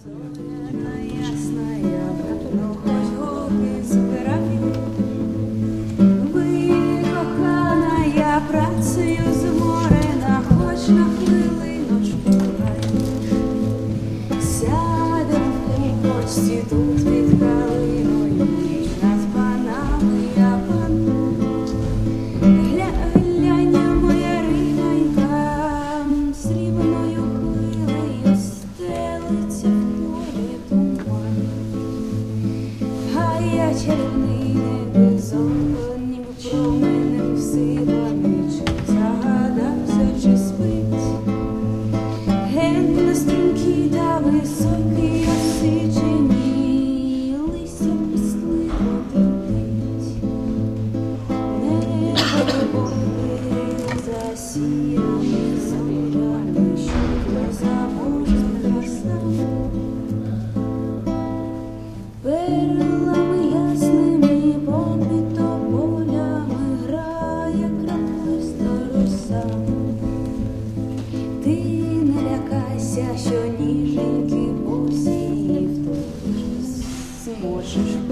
Працею зморена, хоч на хвилиночку гай. Сядем у кочці тут під калиною, ніч над панами, я пан. Глянь, моя рибонька, срібною хвилею стелиться в полі туман. А я чарівний небезон, ніби променем всипаний. Загадався, чи спить, ген на стрімкі та високі осичені, листя пестливо тремтить, небо глибоке засіяне зорями, що глаза можна краса. Перлами ясними побито полями грає краплиста роса. Ти не лякайся, що ніженьки босі, в той час зможеш